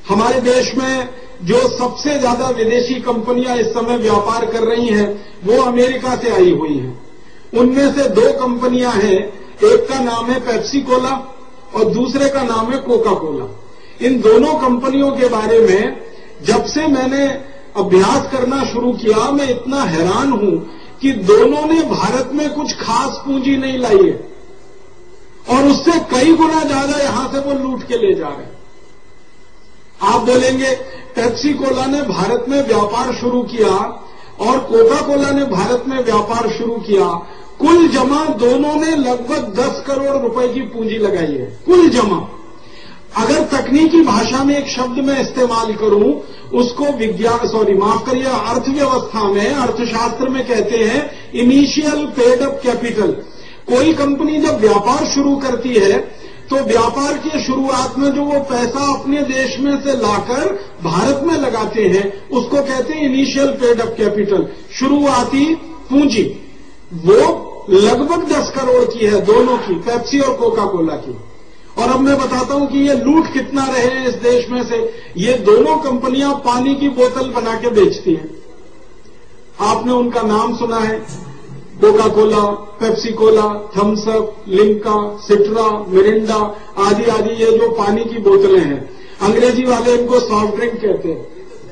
हमारे देश में जो सबसे ज्यादा विदेशी कंपनियां इस समय व्यापार कर रही हैं वो अमेरिका से आई हुई हैं। उनमें से 2 कंपनियां हैं, एक का नाम है पेप्सी कोला और दूसरे का नाम है कोका कोला। इन दोनों कंपनियों के बारे में जब से मैंने अभ्यास करना शुरू किया, मैं इतना हैरान हूं कि दोनों ने भारत में कुछ खास पूंजी नहीं लाई है और उससे कई गुना ज्यादा यहां से वो लूट के ले जा रहे हैं। आप बोलेंगे पेप्सी कोला ने भारत में व्यापार शुरू किया और कोका कोला ने भारत में व्यापार शुरू किया, कुल जमा दोनों ने लगभग 10 करोड़ रुपए की पूंजी लगाई है, कुल जमा। अगर तकनीकी भाषा में एक शब्द मैं इस्तेमाल करूं, उसको अर्थव्यवस्था में, अर्थशास्त्र में कहते हैं इनिशियल पेड अप कैपिटल। कोई कंपनी जब व्यापार शुरू करती है तो व्यापार की शुरुआत में जो वो पैसा अपने देश में से लाकर भारत में लगाते हैं उसको कहते हैं इनिशियल पेड अप कैपिटल, शुरुआती पूंजी। वो लगभग 10 करोड़ की है, दोनों की, पेप्सी और कोका कोला की। और अब मैं बताता हूं कि ये लूट कितना रहे हैं इस देश में से। ये दोनों कंपनियां पानी की बोतल बना के बेचती हैं। आपने उनका नाम सुना है, Coca Cola, Pepsi Cola, Thums Up, Limca, Citra, Mirinda आदि आदि। ये जो पानी की बोतलें हैं, अंग्रेजी वाले इनको सॉफ्ट ड्रिंक कहते हैं।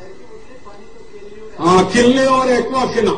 हाँ, किल्ले और एक्वाफिना।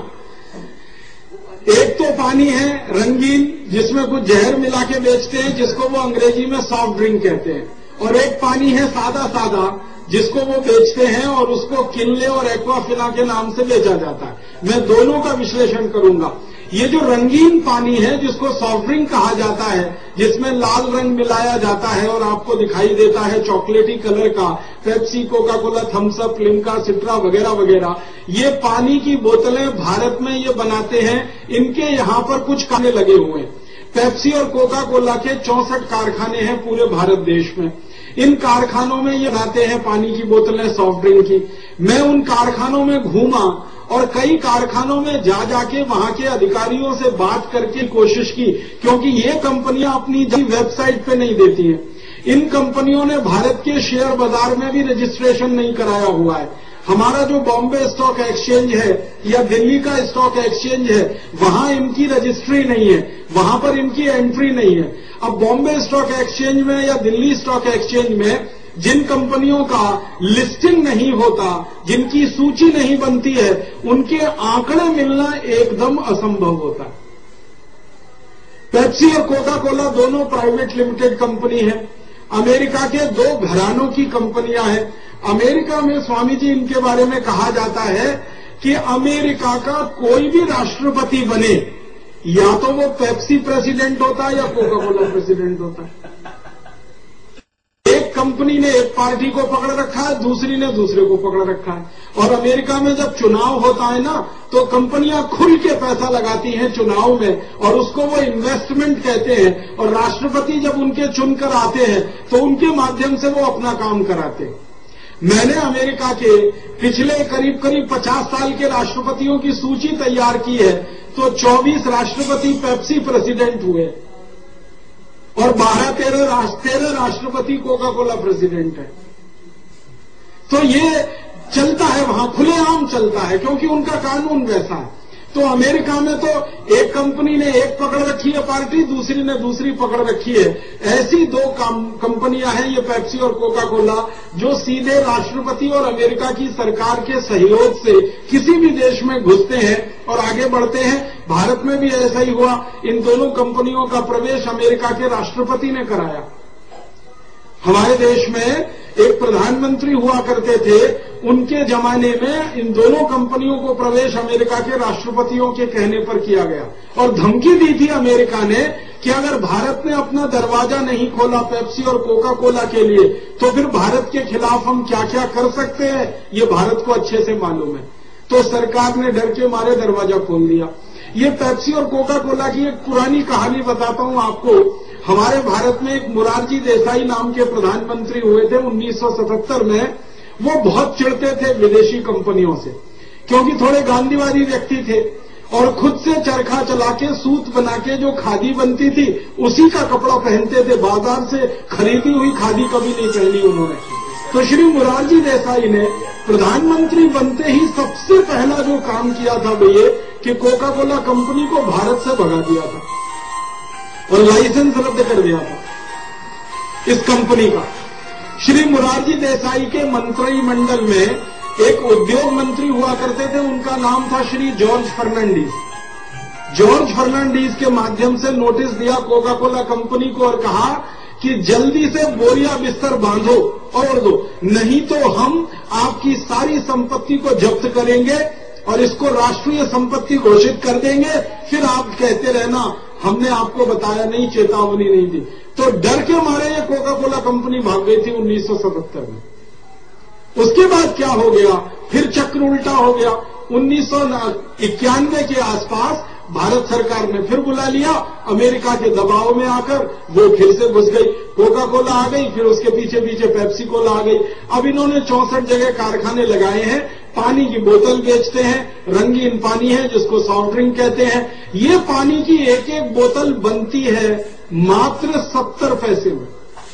एक तो पानी है रंगीन जिसमें कुछ जहर मिला के बेचते हैं, जिसको वो अंग्रेजी में सॉफ्ट ड्रिंक कहते हैं, और एक पानी है सादा सादा जिसको वो बेचते हैं और उसको किल्ले और एक्वाफिना के नाम से बेचा जाता है। मैं दोनों का विश्लेषण करूंगा। ये जो रंगीन पानी है जिसको सॉफ्ट ड्रिंक कहा जाता है, जिसमें लाल रंग मिलाया जाता है और आपको दिखाई देता है चॉकलेटी कलर का, Pepsi, Coca Cola, Thums Up, Limca, Citra वगैरह वगैरह, ये पानी की बोतलें भारत में ये बनाते हैं। इनके यहां पर कुछ कारखाने लगे हुए हैं। पेप्सी और कोका कोला के 64 कारखाने हैं पूरे भारत देश में। इन कारखानों में ये बनाते हैं पानी की बोतलें, सॉफ्ट ड्रिंक की। मैं उन कारखानों में घूमा और कई कारखानों में जाके वहां के अधिकारियों से बात करके कोशिश की, क्योंकि ये कंपनियां अपनी वेबसाइट पे नहीं देती हैं। इन कंपनियों ने भारत के शेयर बाजार में भी रजिस्ट्रेशन नहीं कराया हुआ है। हमारा जो बॉम्बे स्टॉक एक्सचेंज है या दिल्ली का स्टॉक एक्सचेंज है, वहां इनकी रजिस्ट्री नहीं है, वहां पर इनकी एंट्री नहीं है। अब बॉम्बे स्टॉक एक्सचेंज में या दिल्ली स्टॉक एक्सचेंज में जिन कंपनियों का लिस्टिंग नहीं होता, जिनकी सूची नहीं बनती है, उनके आंकड़े मिलना एकदम असंभव होता है। पेप्सी और कोका कोला दोनों प्राइवेट लिमिटेड कंपनी है। अमेरिका के 2 घरानों की कंपनियां हैं। अमेरिका में स्वामी जी इनके बारे में कहा जाता है कि अमेरिका का कोई भी राष्ट्रपति बने, या तो वो पेप्सी प्रेसिडेंट होता है या कोका कोला प्रेसिडेंट होता है। एक कंपनी ने एक पार्टी को पकड़ रखा है, दूसरी ने दूसरे को पकड़ रखा है। और अमेरिका में जब चुनाव होता है ना, तो कंपनियां खुल के पैसा लगाती हैं चुनाव में और उसको वो इन्वेस्टमेंट कहते हैं। और राष्ट्रपति जब उनके चुनकर आते हैं तो उनके माध्यम से वो अपना काम कराते हैं। मैंने अमेरिका के पिछले करीब 50 साल के राष्ट्रपतियों की सूची तैयार की है, तो 24 राष्ट्रपति पेप्सी प्रेसिडेंट हुए और 13 राष्ट्रपति कोका कोला प्रेसिडेंट है। तो ये चलता है, वहां खुलेआम चलता है, क्योंकि उनका कानून वैसा है। तो अमेरिका में तो एक कंपनी ने एक पकड़ रखी है पार्टी, दूसरी ने दूसरी पकड़ रखी है। ऐसी 2 कंपनियां हैं, ये पेप्सी और कोका कोला, जो सीधे राष्ट्रपति और अमेरिका की सरकार के सहयोग से किसी भी देश में घुसते हैं और आगे बढ़ते हैं। भारत में भी ऐसा ही हुआ। इन दोनों कंपनियों का प्रवेश अमेरिका के राष्ट्रपति ने कराया। हमारे देश में एक प्रधानमंत्री हुआ करते थे, उनके जमाने में इन दोनों कंपनियों को प्रवेश अमेरिका के राष्ट्रपतियों के कहने पर किया गया और धमकी दी थी अमेरिका ने कि अगर भारत ने अपना दरवाजा नहीं खोला पेप्सी और कोका कोला के लिए, तो फिर भारत के खिलाफ हम क्या क्या कर सकते हैं, ये भारत को अच्छे से मालूम है। तो सरकार ने डर के मारे दरवाजा खोल दिया। ये पेप्सी और कोका कोला की एक पुरानी कहानी बताता हूं आपको। हमारे भारत में एक मोरारजी देसाई नाम के प्रधानमंत्री हुए थे 1977 में। वो बहुत चिढ़ते थे विदेशी कंपनियों से, क्योंकि थोड़े गांधीवादी व्यक्ति थे और खुद से चरखा चला के सूत बना के जो खादी बनती थी उसी का कपड़ा पहनते थे। बाजार से खरीदी हुई खादी कभी नहीं पहनी उन्होंने। तो श्री मोरारजी देसाई ने प्रधानमंत्री बनते ही सबसे पहला जो काम किया था वो ये कि कोका कोला कंपनी को भारत से भगा दिया था और लाइसेंस रद्द कर दिया था इस कंपनी का। श्री मोरारजी देसाई के मंत्रिमंडल में एक उद्योग मंत्री हुआ करते थे, उनका नाम था श्री जॉर्ज फर्नांडीज। जॉर्ज फर्नांडीज के माध्यम से नोटिस दिया कोका कोला कंपनी को और कहा कि जल्दी से बोरिया बिस्तर बांधो और दो, नहीं तो हम आपकी सारी संपत्ति को जब्त करेंगे और इसको राष्ट्रीय संपत्ति घोषित कर देंगे, फिर आप कहते रहना हमने आपको बताया नहीं, चेतावनी नहीं दी। तो डर के मारे ये कोका कोला कंपनी भाग गई थी 1977 में। उसके बाद क्या हो गया, फिर चक्र उल्टा हो गया। 1991 के आसपास भारत सरकार ने फिर बुला लिया, अमेरिका के दबाव में आकर वो फिर से घुस गई, कोका कोला आ गई, फिर उसके पीछे पीछे पेप्सी कोला आ गई। अब इन्होंने 64 जगह कारखाने लगाए हैं, पानी की बोतल बेचते हैं, रंगीन पानी है जिसको सॉफ्ट ड्रिंक कहते हैं। ये पानी की एक एक बोतल बनती है मात्र 70 पैसे में।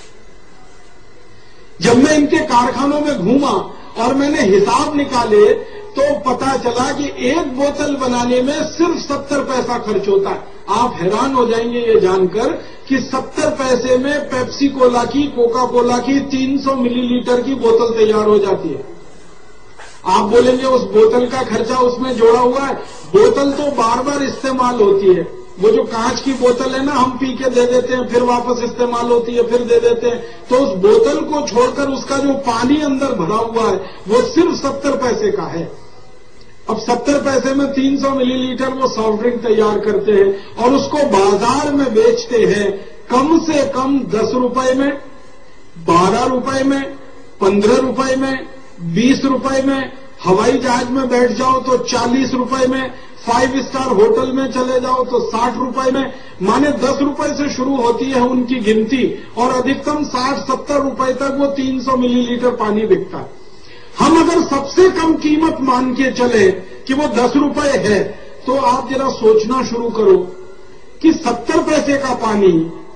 जब मैं इनके कारखानों में घूमा और मैंने हिसाब निकाले तो पता चला कि एक बोतल बनाने में सिर्फ 70 पैसा खर्च होता है। आप हैरान हो जाएंगे ये जानकर कि 70 पैसे में पेप्सी कोला की, कोका कोला की 300 मिलीलीटर की बोतल तैयार हो जाती है। आप बोलेंगे उस बोतल का खर्चा उसमें जोड़ा हुआ है। बोतल तो बार बार इस्तेमाल होती है। वो जो कांच की बोतल है ना, हम पी के दे देते हैं, फिर वापस इस्तेमाल होती है, फिर दे देते हैं। तो उस बोतल को छोड़कर उसका जो पानी अंदर भरा हुआ है वो सिर्फ 70 पैसे का है। अब 70 पैसे में 300 मिलीलीटर वो सॉफ्ट ड्रिंक तैयार करते हैं और उसको बाजार में बेचते हैं कम से कम 10 रुपए में, 12 रुपए में, 15 रुपए में, 20 रुपए में। हवाई जहाज में बैठ जाओ तो 40 रुपए में, 5 स्टार होटल में चले जाओ तो 60 रुपए में। माने 10 रुपए से शुरू होती है उनकी गिनती और अधिकतम 60-70 रुपए तक वो 300 मिलीलीटर पानी बिकता है। हम अगर सबसे कम कीमत मान के चले कि वो 10 रुपए है तो आप जरा सोचना शुरू करो कि 70 पैसे का पानी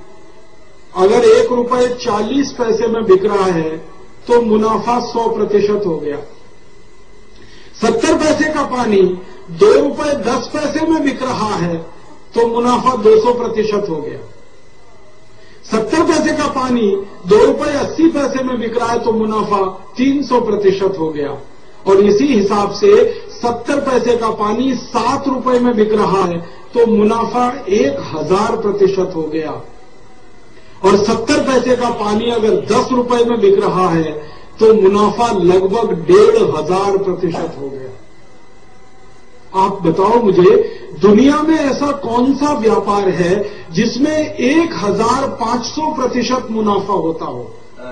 अगर 1 रुपए 40 पैसे में बिक रहा है तो मुनाफा 100% हो गया। 70 पैसे का पानी 2 रुपए 10 पैसे में बिक रहा है तो मुनाफा 200% हो गया। 70 पैसे का पानी 2 रुपए 80 पैसे में बिक रहा है तो मुनाफा 300% हो गया। और इसी हिसाब से 70 पैसे का पानी 7 रुपए में बिक रहा है तो मुनाफा 1000% हो गया। और 70 पैसे का पानी अगर 10 रुपए में बिक रहा है तो मुनाफा लगभग 1500% हो गया। आप बताओ मुझे, दुनिया में ऐसा कौन सा व्यापार है जिसमें 1500% मुनाफा होता हो?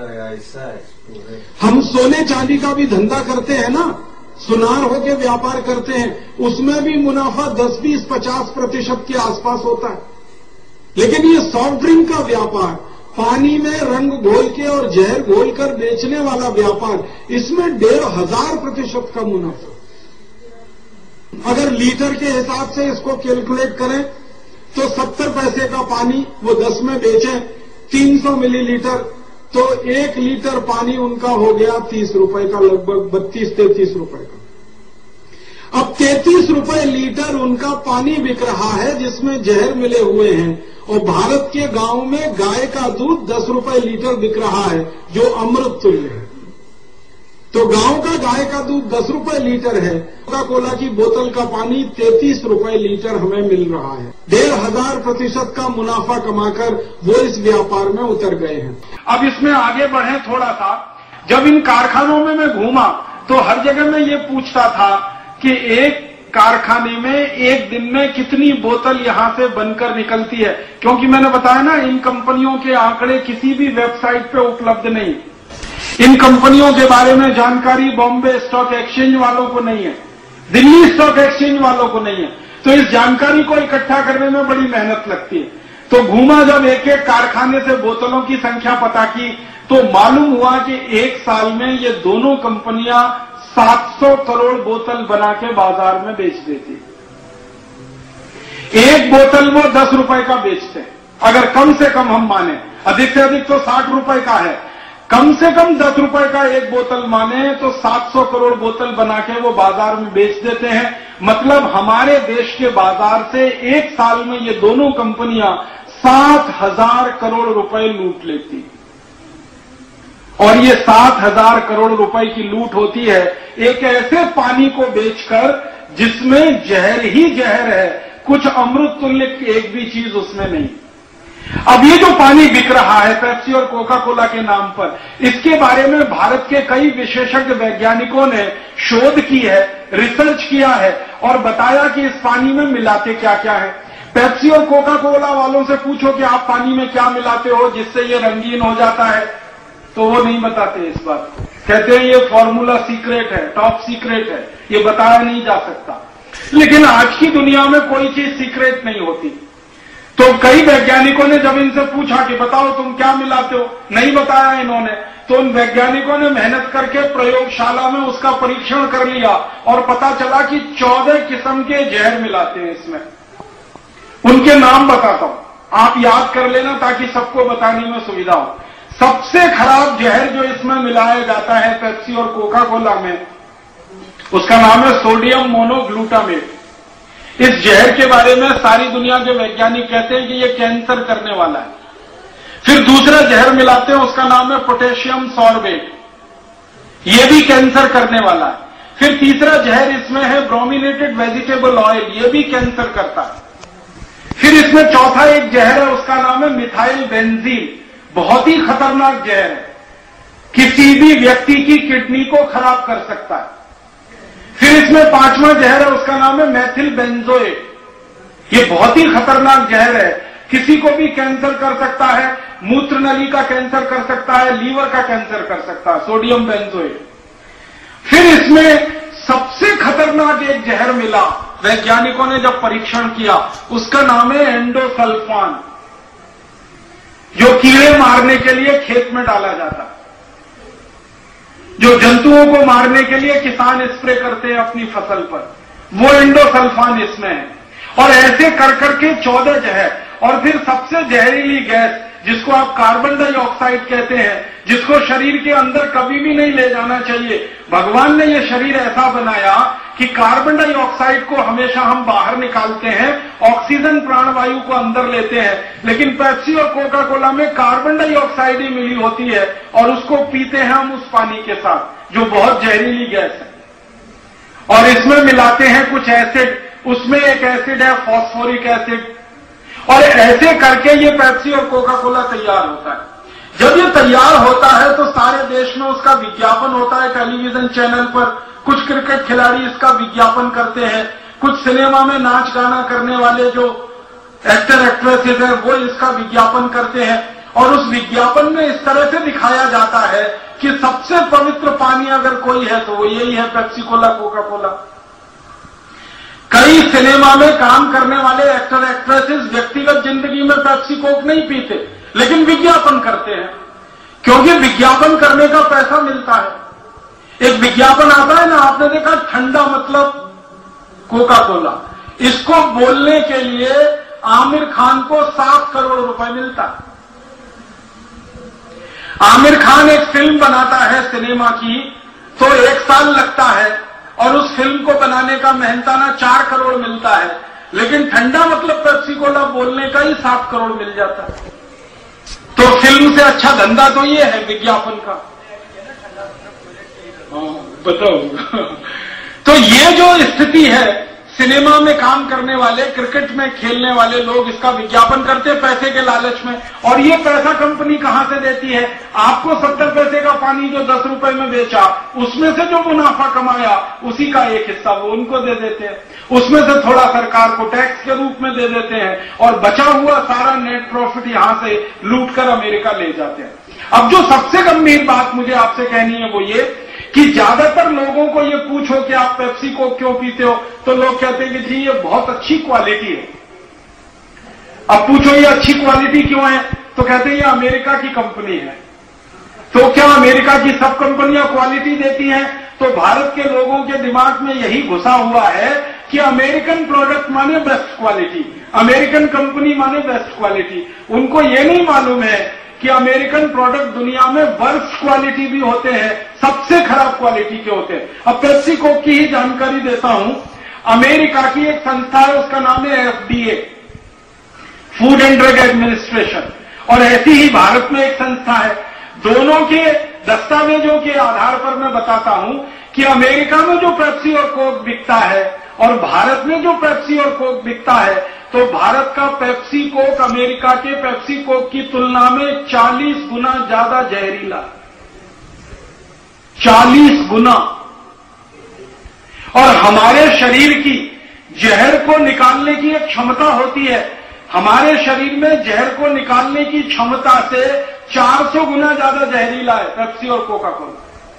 हम सोने चांदी का भी धंधा करते हैं ना, सुनार होके व्यापार करते हैं, उसमें भी मुनाफा 10, 20, 50% के आसपास होता है। लेकिन ये सॉफ्ट ड्रिंक का व्यापार, पानी में रंग घोल के और जहर घोल कर बेचने वाला व्यापार, इसमें 1500% का मुनाफा। अगर लीटर के हिसाब से इसको कैलकुलेट करें तो 70 पैसे का पानी वो 10 में बेचें 300 मिलीलीटर तो 1 लीटर पानी उनका हो गया 30 रुपए का, लगभग 32-33 रुपए का। अब 33 रुपए लीटर उनका पानी बिक रहा है जिसमें जहर मिले हुए हैं। और भारत के गांव में गाय का दूध 10 रुपए लीटर बिक रहा है जो अमृत तुल्य है। तो गांव का गाय का दूध 10 रुपए लीटर है, कोका कोला की बोतल का पानी 33 रुपए लीटर हमें मिल रहा है। 1500% का मुनाफा कमाकर वो इस व्यापार में उतर गए हैं। अब इसमें आगे बढ़े थोड़ा सा। जब इन कारखानों में मैं घूमा तो हर जगह मैं ये पूछता था कि एक कारखाने में एक दिन में कितनी बोतल यहां से बनकर निकलती है, क्योंकि मैंने बताया ना इन कंपनियों के आंकड़े किसी भी वेबसाइट पे उपलब्ध नहीं। इन कंपनियों के बारे में जानकारी बॉम्बे स्टॉक एक्सचेंज वालों को नहीं है, दिल्ली स्टॉक एक्सचेंज वालों को नहीं है। तो इस जानकारी को इकट्ठा करने में बड़ी मेहनत लगती है। तो घूमा जब एक एक कारखाने से बोतलों की संख्या पता की तो मालूम हुआ कि एक साल में ये दोनों कंपनियां 700 करोड़ बोतल बना के बाजार में बेच देती। एक बोतल वो 10 रुपए का बेचते हैं, अगर कम से कम हम माने, अधिक से अधिक तो 60 रुपए का है। कम से कम 10 रुपए का एक बोतल माने तो 700 करोड़ बोतल बना के वो बाजार में बेच देते हैं। मतलब हमारे देश के बाजार से एक साल में ये दोनों कंपनियां 7,000 करोड़ रुपए लूट लेती। और ये 7,000 करोड़ रुपए की लूट होती है एक ऐसे पानी को बेचकर जिसमें जहर ही जहर है, कुछ अमृत तुल्य एक भी चीज उसमें नहीं। अब ये जो पानी बिक रहा है पेप्सी और कोका कोला के नाम पर, इसके बारे में भारत के कई विशेषज्ञ वैज्ञानिकों ने शोध की है, रिसर्च किया है और बताया कि इस पानी में मिलाते क्या क्या है। पेप्सी और कोका कोला वालों से पूछो कि आप पानी में क्या मिलाते हो जिससे ये रंगीन हो जाता है, तो वो नहीं बताते इस बात को। कहते हैं ये फॉर्मूला सीक्रेट है, टॉप सीक्रेट है, ये बताया नहीं जा सकता। लेकिन आज की दुनिया में कोई चीज सीक्रेट नहीं होती। तो कई वैज्ञानिकों ने जब इनसे पूछा कि बताओ तुम क्या मिलाते हो, नहीं बताया इन्होंने, तो उन वैज्ञानिकों ने मेहनत करके प्रयोगशाला में उसका परीक्षण कर लिया और पता चला कि 14 किस्म के जहर मिलाते हैं इसमें। उनके नाम बताता हूं, आप याद कर लेना ताकि सबको बताने में सुविधा हो। सबसे खराब जहर जो इसमें मिलाया जाता है पेप्सी और कोका कोला में, उसका नाम है सोडियम मोनोग्लूटामेट। इस जहर के बारे में सारी दुनिया के वैज्ञानिक कहते हैं कि ये कैंसर करने वाला है। फिर दूसरा जहर मिलाते हैं, उसका नाम है पोटेशियम सॉर्बेट, ये भी कैंसर करने वाला है। फिर तीसरा जहर इसमें है ब्रोमिनेटेड वेजिटेबल ऑयल, ये भी कैंसर करता है। फिर इसमें चौथा एक जहर है, उसका नाम है मिथाइल बेंजीन, बहुत ही खतरनाक जहर है, किसी भी व्यक्ति की किडनी को खराब कर सकता है। फिर इसमें पांचवा जहर है, उसका नाम है मैथिल बेंजोएट, ये बहुत ही खतरनाक जहर है, किसी को भी कैंसर कर सकता है, मूत्र नली का कैंसर कर सकता है, लीवर का कैंसर कर सकता है, सोडियम बेंजोएट। फिर इसमें सबसे खतरनाक एक जहर मिला, वैज्ञानिकों ने जब परीक्षण किया, उसका नाम है एंडोसल्फान, जो कीड़े मारने के लिए खेत में डाला जाता है, जो जंतुओं को मारने के लिए किसान स्प्रे करते हैं अपनी फसल पर, वो एंडोसल्फान इसमें है। और ऐसे कर करके 14 जहर। और फिर सबसे जहरीली गैस जिसको आप कार्बन डाइऑक्साइड कहते हैं, जिसको शरीर के अंदर कभी भी नहीं ले जाना चाहिए। भगवान ने यह शरीर ऐसा बनाया कि कार्बन डाइऑक्साइड को हमेशा हम बाहर निकालते हैं, ऑक्सीजन प्राणवायु को अंदर लेते हैं, लेकिन पेप्सी और कोका कोला में कार्बन डाइऑक्साइड ही मिली होती है और उसको पीते हैं हम उस पानी के साथ, जो बहुत जहरीली गैस है। और इसमें मिलाते हैं कुछ एसिड, उसमें एक एसिड है फॉस्फोरिक एसिड, और ऐसे करके ये पेप्सी और कोका कोला तैयार होता है। जब ये तैयार होता है तो सारे देश में उसका विज्ञापन होता है टेलीविजन चैनल पर, कुछ क्रिकेट खिलाड़ी इसका विज्ञापन करते हैं, कुछ सिनेमा में नाच गाना करने वाले जो एक्टर एक्ट्रेसेस हैं वो इसका विज्ञापन करते हैं। और उस विज्ञापन में इस तरह से दिखाया जाता है कि सबसे पवित्र पानी अगर कोई है तो वो यही है पेप्सी कोला कोका कोला। कई सिनेमा में काम करने वाले एक्टर एक्ट्रेसेस व्यक्तिगत जिंदगी में पेप्सी कोक नहीं पीते, लेकिन विज्ञापन करते हैं, क्योंकि विज्ञापन करने का पैसा मिलता है। एक विज्ञापन आता है ना, आपने देखा, ठंडा मतलब कोका कोला, इसको बोलने के लिए आमिर खान को 7 करोड़ रुपए मिलता है। आमिर खान एक फिल्म बनाता है सिनेमा की तो 1 साल लगता है और उस फिल्म को बनाने का मेहनताना 4 करोड़ मिलता है, लेकिन ठंडा मतलब पेप्सी कोला बोलने का ही 7 करोड़ मिल जाता है। तो फिल्म से अच्छा धंधा तो ये है विज्ञापन का। बताओ तो ये जो स्थिति है, सिनेमा में काम करने वाले, क्रिकेट में खेलने वाले लोग इसका विज्ञापन करते हैं पैसे के लालच में, और ये पैसा कंपनी कहां से देती है? आपको 70 पैसे का पानी जो 10 रुपए में बेचा, उसमें से जो मुनाफा कमाया उसी का एक हिस्सा वो उनको दे देते हैं, उसमें से थोड़ा सरकार को टैक्स के रूप में दे देते हैं, और बचा हुआ सारा नेट प्रॉफिट यहां से लूट कर अमेरिका ले जाते हैं। अब जो सबसे गंभीर बात मुझे आपसे कहनी है वो ये कि ज्यादातर लोगों को ये पूछो कि आप पेप्सी को क्यों पीते हो, तो लोग कहते हैं कि जी ये बहुत अच्छी क्वालिटी है। अब पूछो ये अच्छी क्वालिटी क्यों है, तो कहते हैं ये अमेरिका की कंपनी है। तो क्या अमेरिका की सब कंपनियां क्वालिटी देती हैं? तो भारत के लोगों के दिमाग में यही घुसा हुआ है कि अमेरिकन प्रोडक्ट माने बेस्ट क्वालिटी, अमेरिकन कंपनी माने बेस्ट क्वालिटी। उनको ये नहीं मालूम है कि कि अमेरिकन प्रोडक्ट दुनिया में वर्स्ट क्वालिटी भी होते हैं, सबसे खराब क्वालिटी के होते हैं। अब पेप्सी कोक की ही जानकारी देता हूं। अमेरिका की एक संस्था है, उसका नाम है FDA, food and drug administration, और ऐसी ही भारत में एक संस्था है। दोनों के दस्तावेजों के आधार पर मैं बताता हूं कि अमेरिका में जो पेप्सी और कोक बिकता है और भारत में जो पेप्सी और कोक बिकता है, तो भारत का पेप्सी कोक अमेरिका के पेप्सी कोक की तुलना में 40 गुना ज्यादा जहरीला, 40 गुना। और हमारे शरीर की जहर को निकालने की एक क्षमता होती है, हमारे शरीर में जहर को निकालने की क्षमता से 400 गुना ज्यादा जहरीला है पेप्सी और कोका कोला।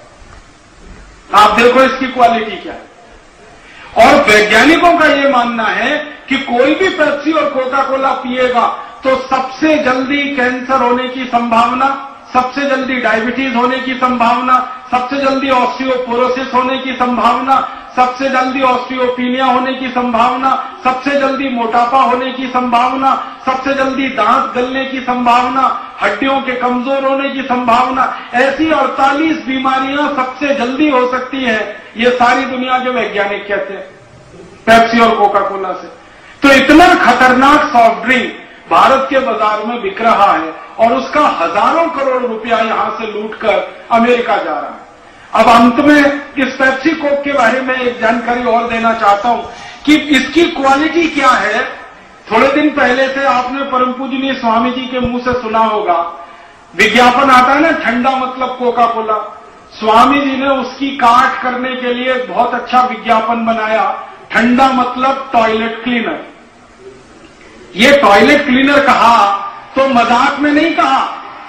आप देखो इसकी क्वालिटी क्या है। और वैज्ञानिकों का यह मानना है कि कोई भी पेप्सी और कोका कोला पिएगा तो सबसे जल्दी कैंसर होने की संभावना, सबसे जल्दी डायबिटीज होने की संभावना, सबसे जल्दी ऑस्टियोपोरोसिस होने की संभावना, सबसे जल्दी ऑस्टियोपीनिया होने की संभावना, सबसे जल्दी मोटापा होने की संभावना, सबसे जल्दी दांत गलने की संभावना, हड्डियों के कमजोर होने की संभावना, ऐसी 48 बीमारियां सबसे जल्दी हो सकती है। ये सारी दुनिया के वैज्ञानिक कहते हैं पेप्सी और कोका कोला से। तो इतना खतरनाक सॉफ्ट ड्रिंक भारत के बाजार में बिक रहा है और उसका हजारों करोड़ रुपया यहां से लूटकर अमेरिका जा रहा है। अब अंत में इस पेप्सी कोक के बारे में एक जानकारी और देना चाहता हूं कि इसकी क्वालिटी क्या है। थोड़े दिन पहले से आपने परम पूजनीय स्वामी जी के मुंह से सुना होगा, विज्ञापन आता है ना, ठंडा मतलब कोका कोला। स्वामी जी ने उसकी काट करने के लिए एक बहुत अच्छा विज्ञापन बनाया, ठंडा मतलब टॉयलेट क्लीनर। ये टॉयलेट क्लीनर कहा तो मजाक में नहीं कहा।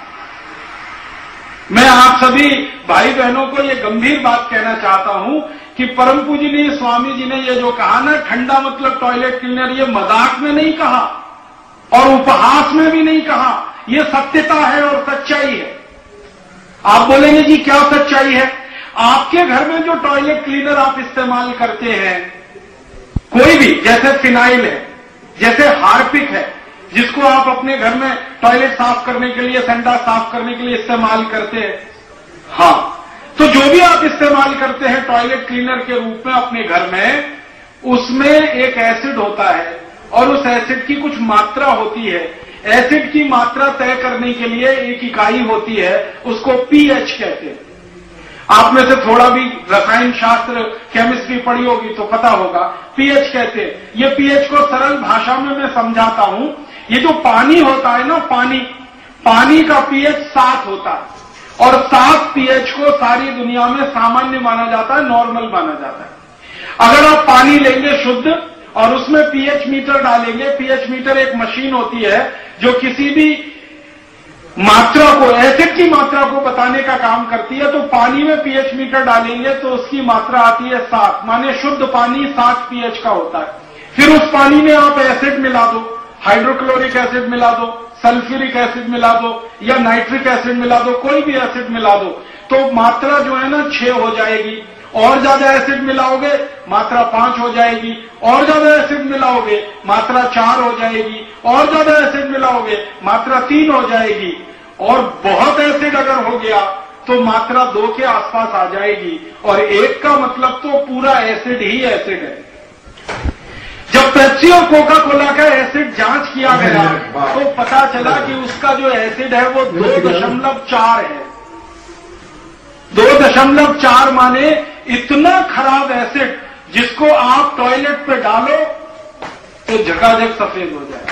मैं आप सभी भाई बहनों को ये गंभीर बात कहना चाहता हूं कि परम पूजनीय स्वामी जी ने ये जो कहा ना, ठंडा मतलब टॉयलेट क्लीनर, ये मजाक में नहीं कहा और उपहास में भी नहीं कहा, ये सत्यता है और सच्चाई है। आप बोलेंगे जी क्या सच्चाई है? आपके घर में जो टॉयलेट क्लीनर आप इस्तेमाल करते हैं, कोई भी, जैसे फिनाइल है, जैसे हार्पिक है, जिसको आप अपने घर में टॉयलेट साफ करने के लिए, संडास साफ करने के लिए इस्तेमाल करते हैं, हाँ, तो जो भी आप इस्तेमाल करते हैं टॉयलेट क्लीनर के रूप में अपने घर में, उसमें एक एसिड होता है और उस एसिड की कुछ मात्रा होती है। एसिड की मात्रा तय करने के लिए एक इकाई होती है, उसको पीएच कहते हैं। आप में से थोड़ा भी रसायन शास्त्र, केमिस्ट्री पढ़ी होगी तो पता होगा, पीएच कहते हैं। ये पीएच को सरल भाषा में मैं समझाता हूं। ये जो पानी होता है ना, पानी का पीएच 7 होता है और 7 पीएच को सारी दुनिया में सामान्य माना जाता है, नॉर्मल माना जाता है। अगर आप पानी लेंगे शुद्ध और उसमें पीएच मीटर डालेंगे, पीएच मीटर एक मशीन होती है जो किसी भी मात्रा को, एसिड की मात्रा को बताने का काम करती है, तो पानी में पीएच मीटर डालेंगे तो उसकी मात्रा आती है 7, माने शुद्ध पानी 7 पीएच का होता है। फिर उस पानी में आप एसिड मिला दो, हाइड्रोक्लोरिक एसिड मिला दो, सल्फ्यूरिक एसिड मिला दो या नाइट्रिक एसिड मिला दो, कोई भी एसिड मिला दो, तो मात्रा जो है ना 6 हो जाएगी। और ज्यादा एसिड मिलाओगे मात्रा 5 हो जाएगी, और ज्यादा एसिड मिलाओगे मात्रा 4 हो जाएगी, और ज्यादा एसिड मिलाओगे मात्रा 3 हो जाएगी, और बहुत एसिड अगर हो गया तो मात्रा 2 के आसपास आ जाएगी। और 1 का मतलब तो पूरा एसिड ही एसिड है। जब पेप्सी और कोका कोला का एसिड जांच किया गया तो पता चला कि उसका जो एसिड है वो 2.4 है। 2.4 माने इतना खराब एसिड जिसको आप टॉयलेट पे डालो तो झकाझक सफेद हो जाए।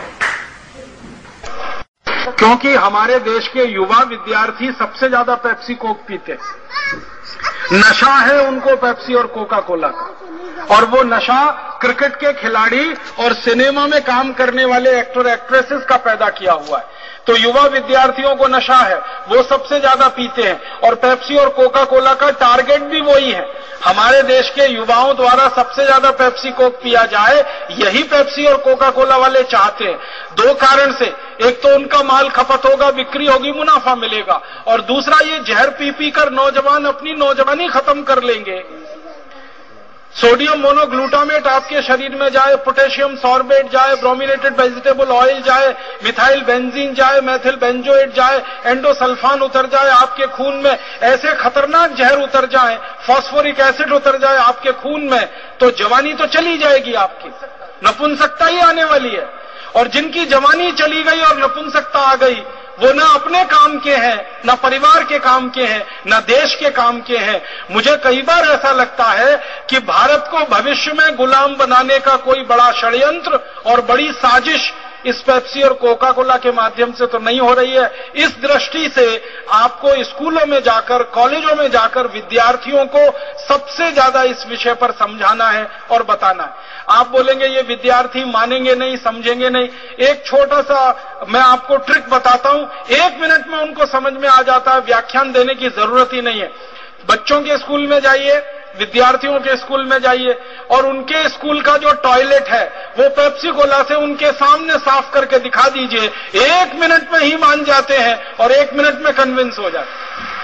क्योंकि हमारे देश के युवा विद्यार्थी सबसे ज्यादा पेप्सी कोक पीते, नशा है उनको पेप्सी और कोका कोला का, और वो नशा क्रिकेट के खिलाड़ी और सिनेमा में काम करने वाले एक्टर एक्ट्रेसेस का पैदा किया हुआ है। तो युवा विद्यार्थियों को नशा है, वो सबसे ज्यादा पीते हैं, और पेप्सी और कोका कोला का टारगेट भी वही है। हमारे देश के युवाओं द्वारा सबसे ज्यादा पेप्सी कोक पिया जाए, यही पेप्सी और कोका कोला वाले चाहते हैं। 2 कारण से, एक तो उनका माल खपत होगा, बिक्री होगी, मुनाफा मिलेगा, और दूसरा ये जहर पी पी कर नौजवान अपनी नौजवानी खत्म कर लेंगे। सोडियम मोनोग्लूटामेट आपके शरीर में जाए, पोटेशियम सॉर्बेट जाए, ब्रोमिनेटेड वेजिटेबल ऑयल जाए, मिथाइल बेंजीन जाए, मैथिल बेंजोएट जाए, एंडोसल्फान उतर जाए आपके खून में, ऐसे खतरनाक जहर उतर जाए, फास्फोरिक एसिड उतर जाए आपके खून में, तो जवानी तो चली जाएगी आपकी, नपुंसकता ही आने वाली है। और जिनकी जवानी चली गई और नपुंसकता आ गई, वो ना अपने काम के हैं, ना परिवार के काम के हैं, ना देश के काम के हैं। मुझे कई बार ऐसा लगता है कि भारत को भविष्य में गुलाम बनाने का कोई बड़ा षड्यंत्र और बड़ी साजिश इस पेप्सी और कोका कोला के माध्यम से तो नहीं हो रही है। इस दृष्टि से आपको स्कूलों में जाकर, कॉलेजों में जाकर विद्यार्थियों को सबसे ज्यादा इस विषय पर समझाना है और बताना है। आप बोलेंगे ये विद्यार्थी मानेंगे नहीं, समझेंगे नहीं। एक छोटा सा मैं आपको ट्रिक बताता हूं, 1 मिनट में उनको समझ में आ जाता है, व्याख्यान देने की जरूरत ही नहीं है। बच्चों के स्कूल में जाइए, विद्यार्थियों के स्कूल में जाइए और उनके स्कूल का जो टॉयलेट है वो पेप्सी कोला से उनके सामने साफ करके दिखा दीजिए, 1 मिनट में ही मान जाते हैं और 1 मिनट में कन्विंस हो जाते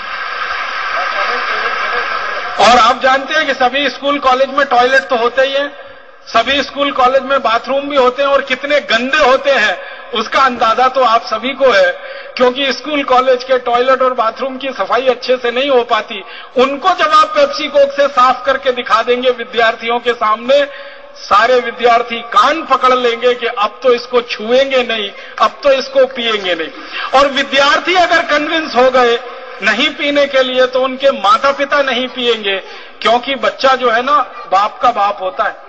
हैं। और आप जानते हैं कि सभी स्कूल कॉलेज में टॉयलेट तो होते ही हैं, सभी स्कूल कॉलेज में बाथरूम भी होते हैं और कितने गंदे होते हैं उसका अंदाजा तो आप सभी को है, क्योंकि स्कूल कॉलेज के टॉयलेट और बाथरूम की सफाई अच्छे से नहीं हो पाती। उनको जब आप पेप्सी कोक से साफ करके दिखा देंगे विद्यार्थियों के सामने, सारे विद्यार्थी कान पकड़ लेंगे कि अब तो इसको छुएंगे नहीं, अब तो इसको पिएंगे नहीं। और विद्यार्थी अगर कन्विंस हो गए नहीं पीने के लिए तो उनके माता पिता नहीं पिएंगे, क्योंकि बच्चा जो है ना बाप का बाप होता है।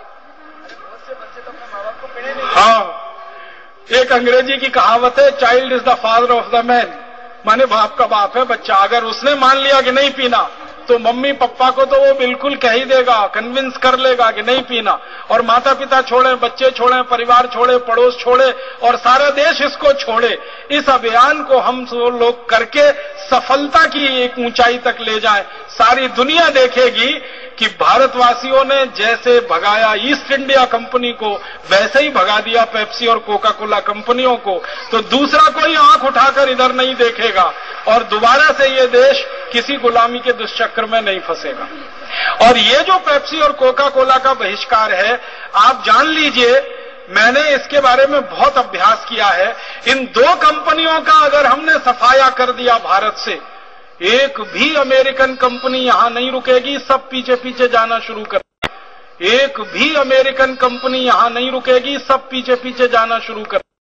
हाँ, एक अंग्रेजी की कहावत है, child is the father of the man, माने बाप का बाप है बच्चा। अगर उसने मान लिया कि नहीं पीना तो मम्मी पापा को तो वो बिल्कुल कह ही देगा, कन्विंस कर लेगा कि नहीं पीना। और माता पिता छोड़े, बच्चे छोड़े, परिवार छोड़े, पड़ोस छोड़े और सारा देश इसको छोड़े। इस अभियान को हम लोग करके सफलता की एक ऊंचाई तक ले जाएं। सारी दुनिया देखेगी कि भारतवासियों ने जैसे भगाया ईस्ट इंडिया कंपनी को, वैसे ही भगा दिया पेप्सी और कोका कोला कंपनियों को, तो दूसरा कोई आंख उठाकर इधर नहीं देखेगा और दोबारा से ये देश किसी गुलामी के दुष्चक्र में नहीं फंसेगा। और ये जो पेप्सी और कोका कोला का बहिष्कार है, आप जान लीजिए, मैंने इसके बारे में बहुत अभ्यास किया है। इन 2 कंपनियों का अगर हमने सफाया कर दिया भारत से, एक भी अमेरिकन कंपनी यहां नहीं रुकेगी, सब पीछे पीछे जाना शुरू कर। एक भी अमेरिकन कंपनी यहां नहीं रुकेगी, सब पीछे पीछे जाना शुरू कर।